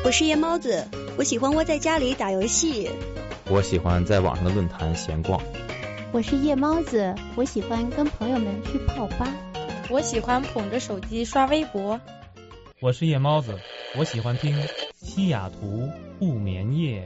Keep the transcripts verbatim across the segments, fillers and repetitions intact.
我是夜猫子，我喜欢窝在家里打游戏。 我喜欢在网上的论坛闲逛。 我是夜猫子，我喜欢跟朋友们去泡吧。 我喜欢捧着手机刷微博。 我是夜猫子，我喜欢听西雅图不眠夜。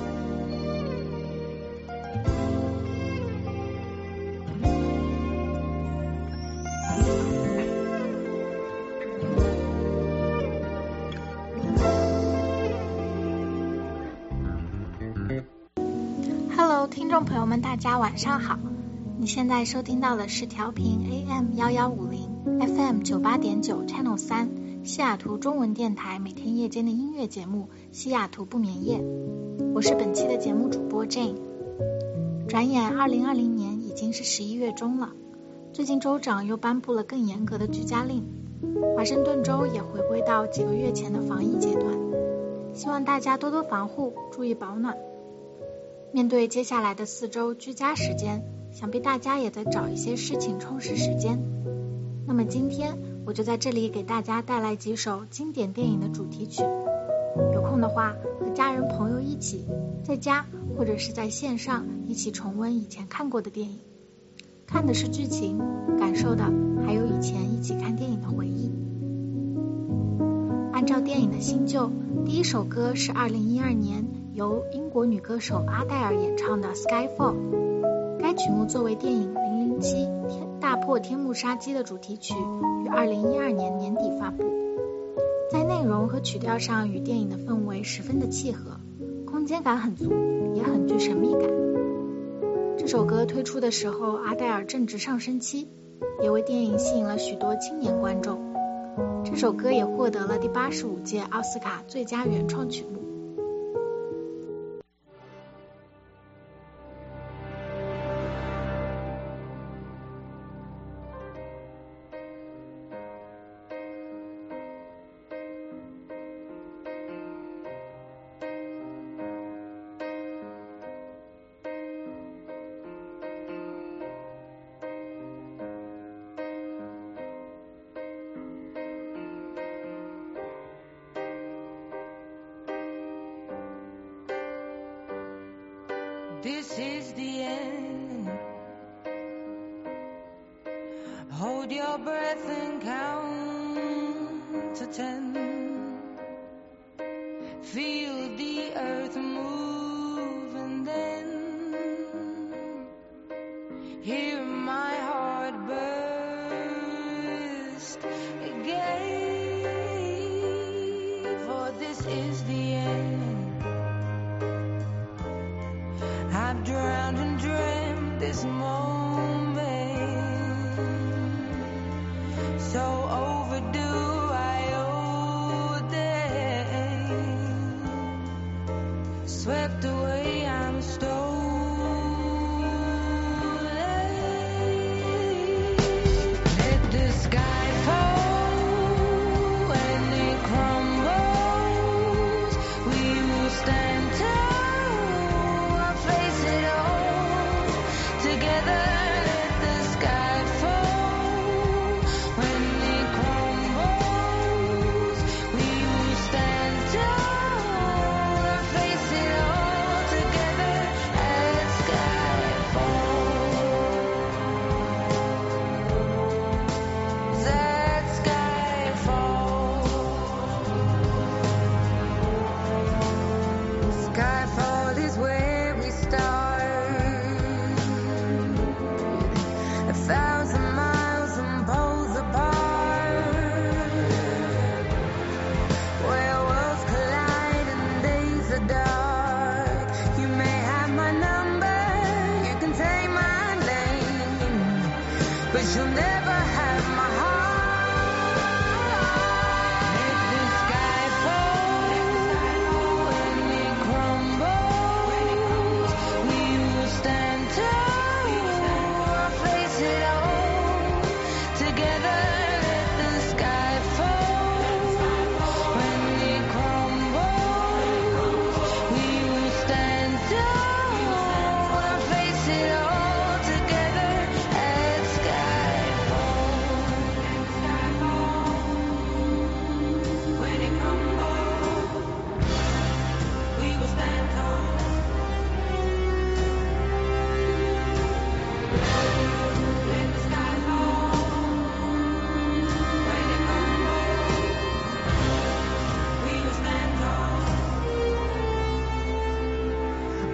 Hello， 听众朋友们，大家晚上好。你现在收听到的是调频 A M 一一五零 F M 九十八点九 Channel 三西雅图中文电台每天夜间的音乐节目西雅图不眠夜。我是本期的节目主播 Jane。 转眼二零二零年已经是十一月中了，最近州长又颁布了更严格的居家令，华盛顿州也回归到几个月前的防疫阶段，希望大家多多防护，注意保暖。面对接下来的四周居家时间，想必大家也在找一些事情充实时间。那么今天我就在这里给大家带来几首经典电影的主题曲，有空的话和家人朋友一起在家或者是在线上一起重温以前看过的电影，看的是剧情，感受的还有以前一起看电影的回忆。按照电影的新旧，第一首歌是二零一二年由英国女歌手阿黛尔演唱的 Skyfall， 该曲目作为电影零零七大破天幕杀机的主题曲，于二零一二年年底发布。在内容和曲调上与电影的氛围十分的契合，空间感很足，也很具神秘感。这首歌推出的时候，阿黛尔正值上升期，也为电影吸引了许多青年观众。这首歌也获得了第八十五届奥斯卡最佳原创曲目。 This is the end. Hold your breath and count to ten. Feel the earth move and then hear my heart burst again. For this is the end. I've drowned and dreamt this moment, so overdue I owe them. Swept away, I'm stolen. Let the sky fall when it crumbles. We will stand tall. But you'll never have my heart. Let the sky fall when it crumbles. We will stand tall, I'll face it all together. Let the sky fall when it crumbles. We will stand tall, I'll face it all together. At sky.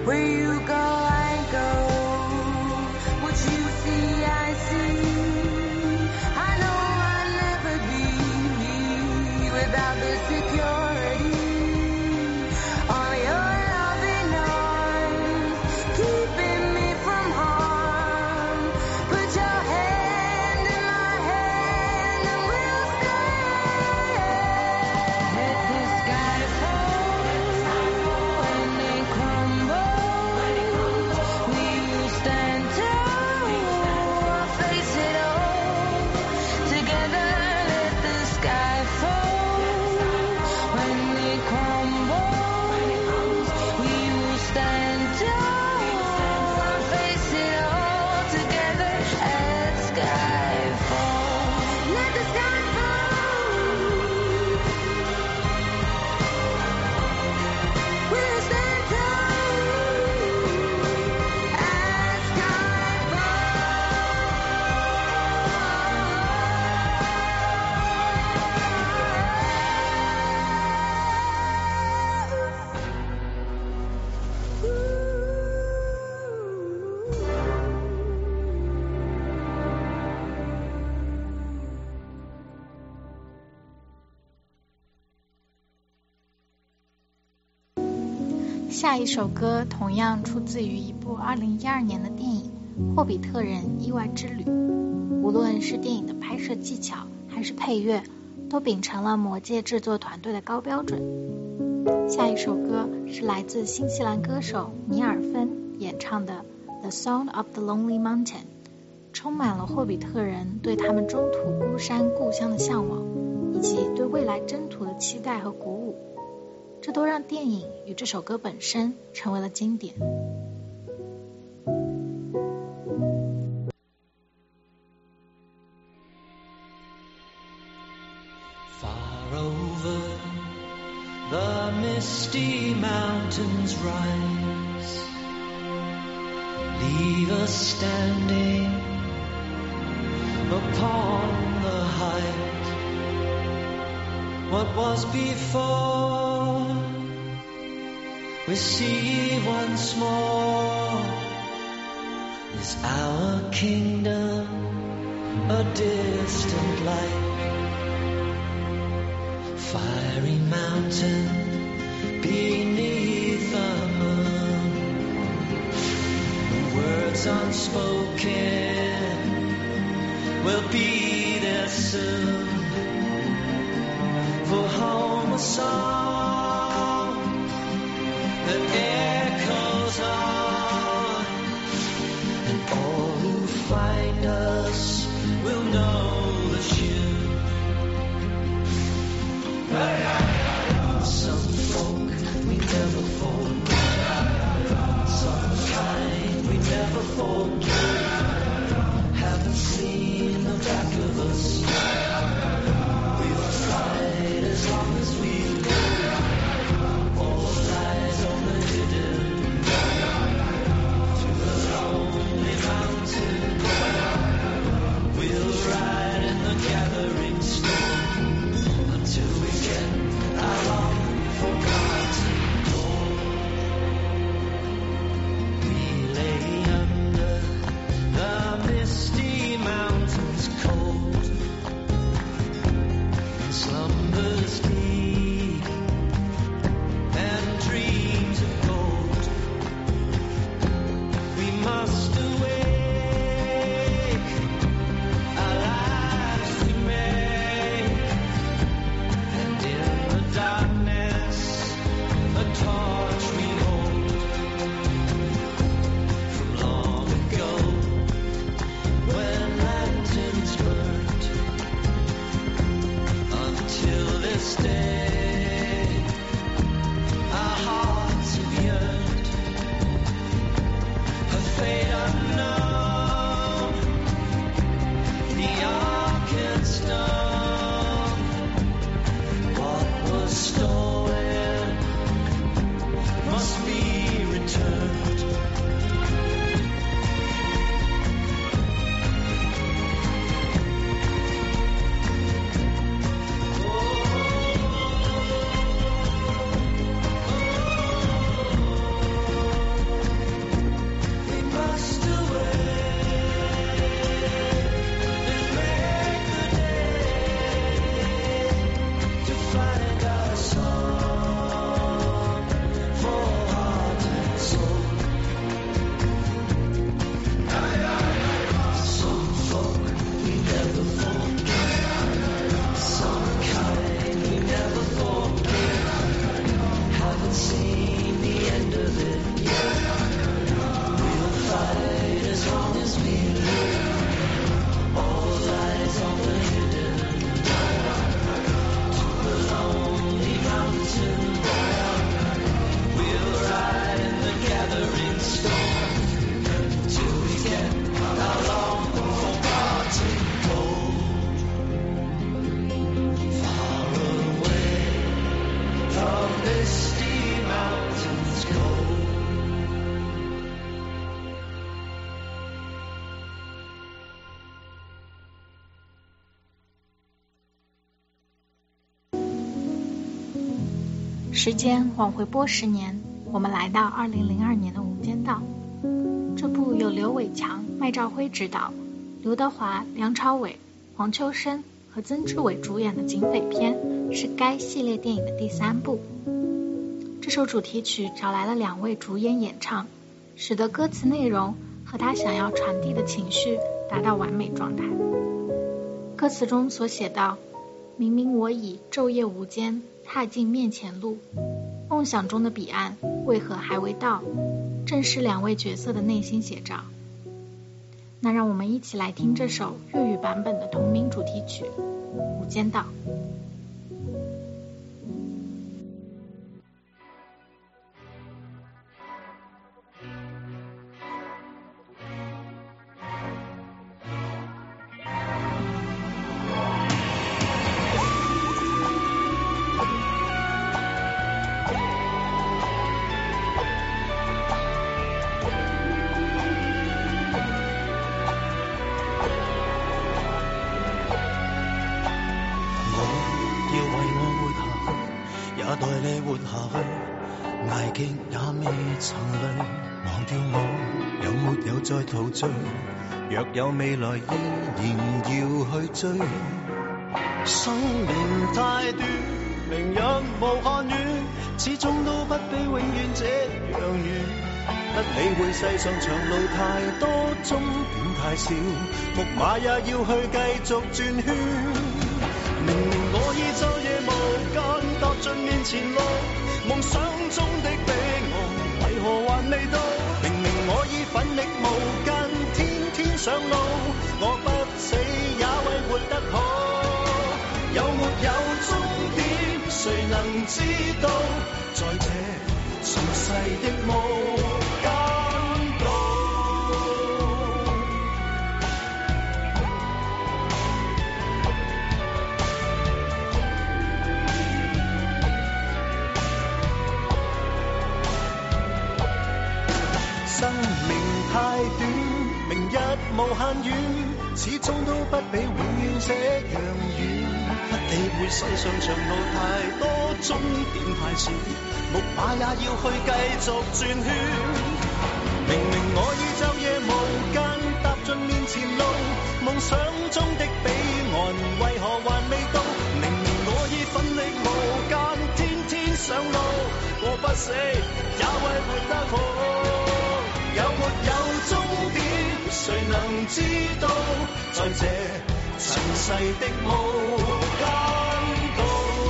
Where you go, I go. What you see, I see. I know I'll never be without the security. All your loving arms keeping me from harm. Put your hand in my hand and we'll stay. Let the sky fall when they crumble. We will stand tall, face it all together. Let the sky fall when they crumble. We will stand tall, face it all together. Let the sky fall. Let the sky fall. We'll stand tall as sky falls. 下一首歌同样出自于一部二零一二年的电影《霍比特人：意外之旅》。无论是电影的拍摄技巧还是配乐，都秉承了魔戒制作团队的高标准。下一首歌是来自新西兰歌手尼尔芬演唱的《The Song of the Lonely Mountain》，充满了霍比特人对他们中途孤山故乡的向往，以及对未来征途的期待和鼓舞。这都让电影与这首歌本身成为了经典。 Far over the misty mountains rise, leave us standing upon the height. What was before, we see once more. Is our kingdom a distant light? Fiery mountain beneath the moon, words unspoken will be there soon. For home a song that echoes on, and all who find us will know the tune. Some folk we never forget, some kind we never forget, haven't seen the back of us. We'll fight as long as we live. misty mountains go. 时间往回拨十年，我们来到二零零二年的《无间道》。这部由刘伟强、麦兆辉执导，刘德华、梁朝伟、黄秋生和曾志伟主演的警匪片，是该系列电影的第三部。这首主题曲找来了两位主演演唱，使得歌词内容和他想要传递的情绪达到完美状态。歌词中所写道：明明我已昼夜无间，踏进面前路，梦想中的彼岸为何还未到，正是两位角色的内心写照。那让我们一起来听这首粤语版本的同名主题曲《无间道》。 代你活下去，捱極也未曾累，忘掉我有沒有再陶醉，若有未來依然要去追。生命太短，明日無限遠，始終都不比永遠這樣遠。不理會世上長路太多，終點太少，木馬也要去繼續轉圈。明明我已晝夜無間踏進面前路，夢想中的彼岸為何還未到？明明我已奮力無間，天天上路，我不死也為活得好。有沒有終點，誰能知道？在這塵世的無間道。生命太短，明日無限遠，始終都不比永遠這樣遠。不理會世上長路太多，終點太少，木馬也要去繼續轉圈。明明我已晝夜無間踏進面前路，夢想中的彼岸為何還未到？明明我已奮力無間，天天上路，我不死也為活得好。有沒有終點，誰能知道？在這塵世的無間道，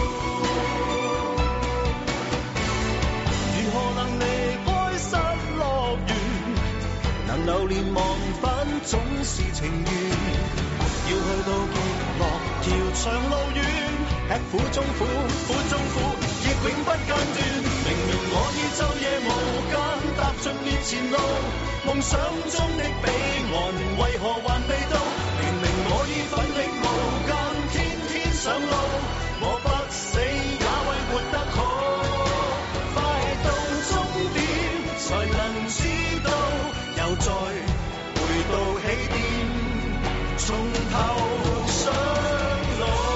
如何能離開失樂園？能流連忘返總是情緣，要去到極樂遙長路遠，吃苦中苦，苦中苦，亦永不間斷。明明我已晝夜無間踏進面前路，夢想中的彼岸為何還未到？明明我已奮力無間，天天上路，我不死也為活得好。快到終點才能知道，又再回到起點，從頭上路。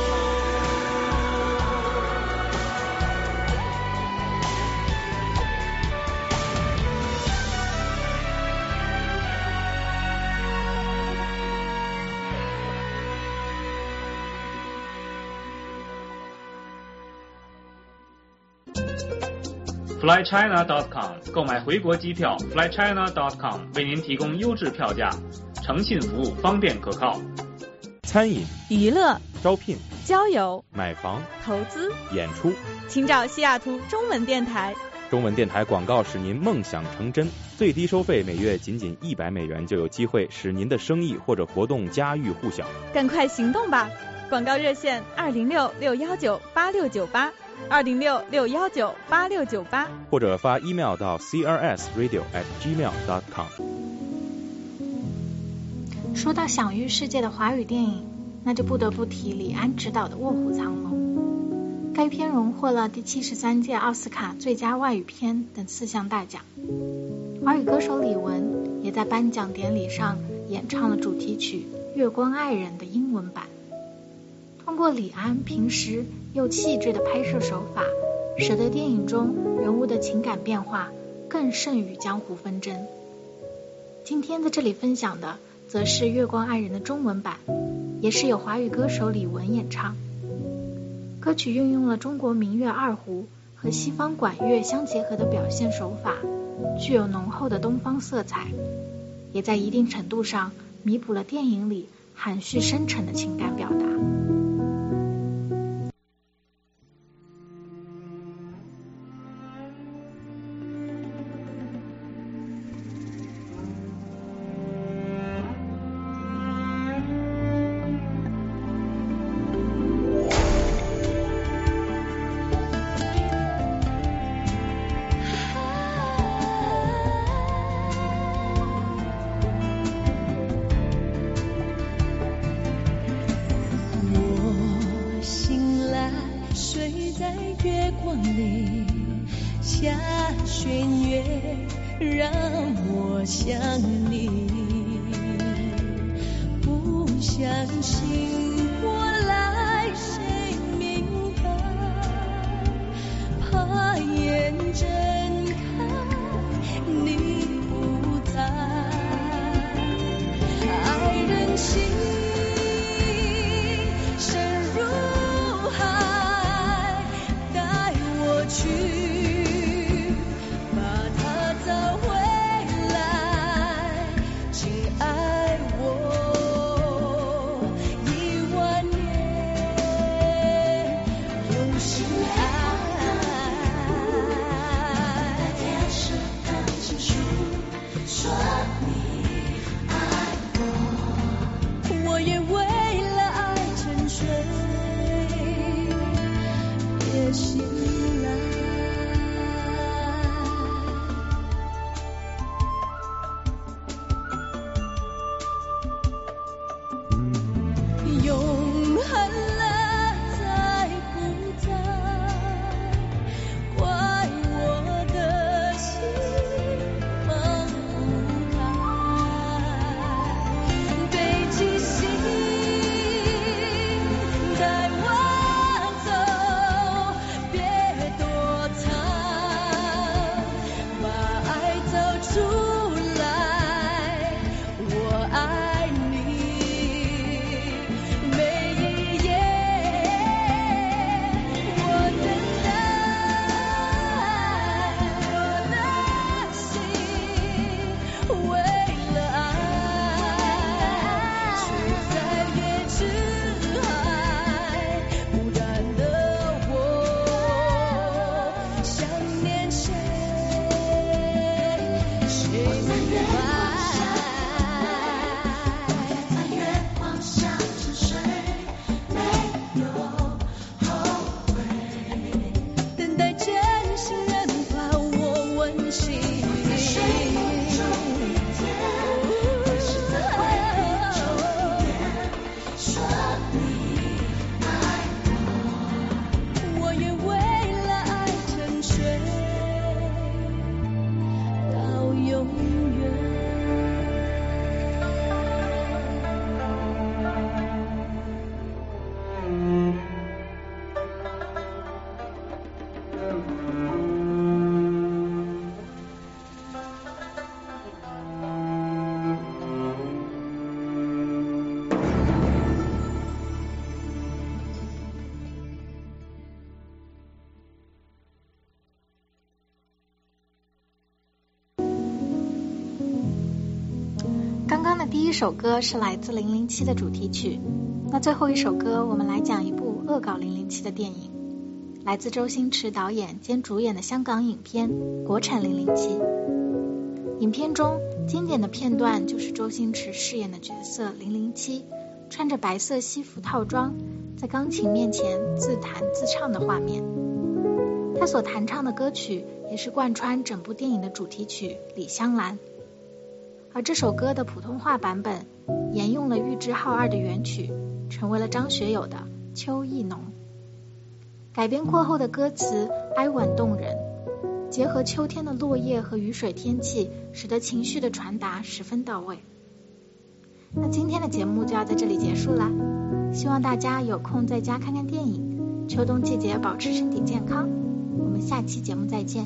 fly china dot com 购买回国机票 fly china dot com 为您提供优质票价，诚信服务，方便可靠。 餐饮、 娱乐、 招聘、 交友、 买房、 投资、 演出， 请找西雅图中文电台。 中文电台广告使您梦想成真，最低收费每月仅仅一百美元，就有机会使您的生意或者活动家喻户晓。 赶快行动吧！广告热线二零六六幺九八六九八。二零六六幺九八六九八， 或者发 email 到 c r s radio at gmail dot com。 说到享誉世界的华语电影，那就不得不提李安执导的《卧虎藏龙》。 该片荣获了第七十三届奥斯卡最佳外语片等四项大奖。华语歌手李玟也在颁奖典礼上演唱了主题曲《月光爱人》的英文版。通过李安平实又气质的拍摄手法，使得电影中人物的情感变化更胜于江湖纷争。今天在这里分享的则是《月光爱人》的中文版，也是由华语歌手李玟演唱。歌曲运用了中国民乐二胡和西方管乐相结合的表现手法，具有浓厚的东方色彩，也在一定程度上弥补了电影里含蓄深沉的情感表达。 月光里下弦月，让我想你，不相信我来谁明白，怕眼睁开你不在，爱人心深如海，带我去，把它找回来，请爱我一万年，用心爱。天使的情书说你爱我，我也为了爱沉睡，别醒来。永恒了在不在，怪我的心放不开，背起心带我走，别躲藏，把爱找出来，我爱你，每一夜我等待，我的心为了爱，睡在月之海，不然的我想念谁，谁明白？在月光下沉睡，没有后悔，等待真心人把我温馨。睡梦中一天，也是在回忆中一遍，说你爱我，我也为了爱沉睡到永远。 刚刚的第一首歌是来自零零七的主题曲，那最后一首歌我们来讲一部恶搞零零七的电影，来自周星驰导演兼主演的香港影片《国产零零七》。影片中经典的片段就是周星驰饰演的角色零零七穿着白色西服套装，在钢琴面前自弹自唱的画面。他所弹唱的歌曲也是贯穿整部电影的主题曲《李香兰》。而这首歌的普通话版本沿用了玉置浩二的原曲，成为了张学友的《秋意浓》。 改编过后的歌词哀婉动人，结合秋天的落叶和雨水天气，使得情绪的传达十分到位。那今天的节目就要在这里结束啦，希望大家有空在家看看电影，秋冬季节保持身体健康。我们下期节目再见。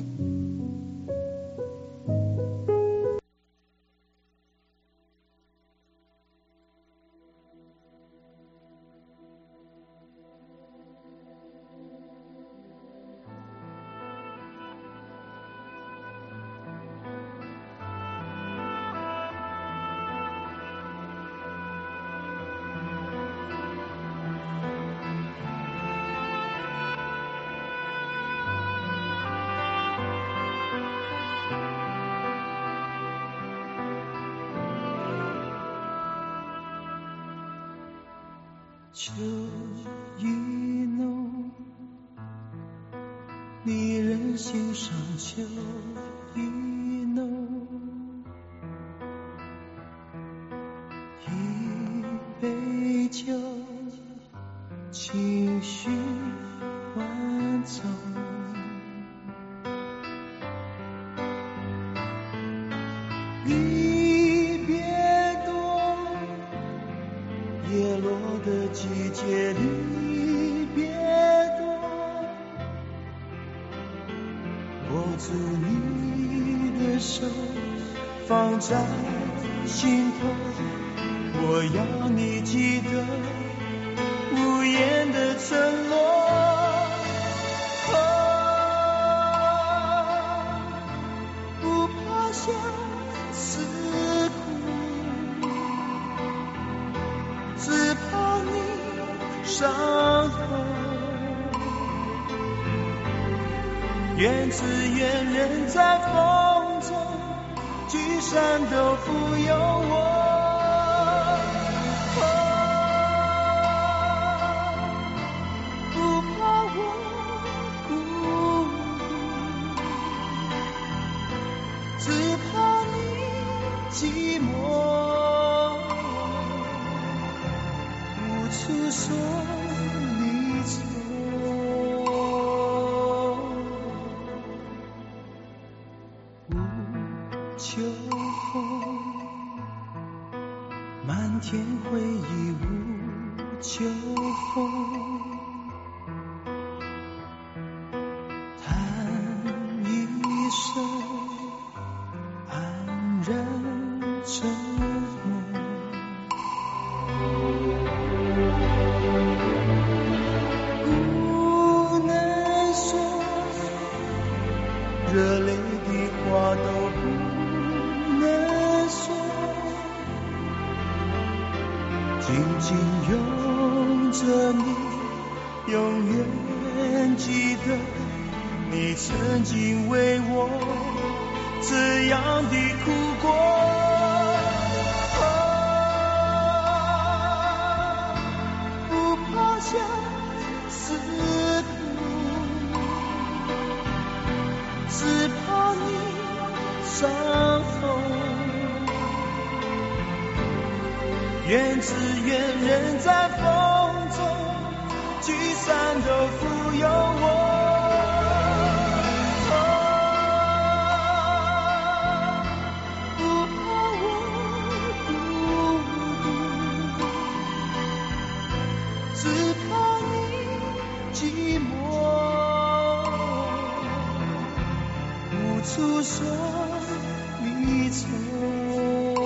秋意浓，离人心上秋意浓，一杯酒，情绪万种，离别多，叶落的季节离别多，握住你的手，放在心头，我要你记得无言的承诺。哦，不怕相思苦，只怕你伤痛，愿只愿人在风中，聚散都不由我。哦，不怕我孤独，只怕你寂寞，无处说离愁。无秋风，漫天回忆无秋风，叹一声安然沉默。不能说，热泪的话都不能说，紧紧拥着你，永远记得你曾经为我这样的哭过。哦，不怕相思苦，只怕你伤痛，愿只愿人在风中，聚散都不由我。寂寞，无处说离愁。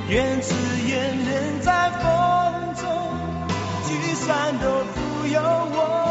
愿此眼人在风中，聚散都不由我。